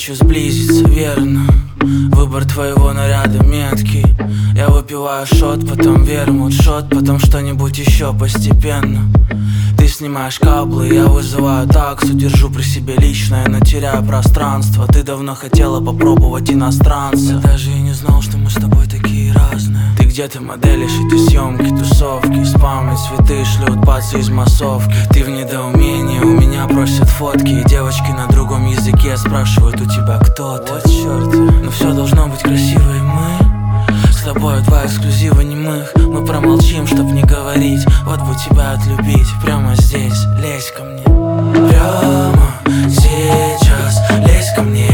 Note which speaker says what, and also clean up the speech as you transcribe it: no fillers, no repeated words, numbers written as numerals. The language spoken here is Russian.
Speaker 1: хочу сблизиться, верно. Выбор твоего наряда меткий. Я выпиваю шот, потом вермут, шот, потом что-нибудь еще постепенно. Ты снимаешь каблы, я вызываю таксу. Держу при себе личное, но теряю пространство. Ты давно хотела попробовать иностранца. Я даже и не знал, что мы с тобой такие разные. Ты где-то моделишь эти съемки, тусовки. Спам и цветы шлют пацы из массовки. Ты в недоумении, у меня просят фотки. И девочки на другом языке спрашивают у тебя, кто ты. Вот черт, но все должно быть красиво, и мы с тобой два эксклюзива немых. Мы промолчим, чтоб не говорить. Вот бы тебя отлюбить прямо здесь, лезь ко мне. Прямо сейчас лезь ко мне.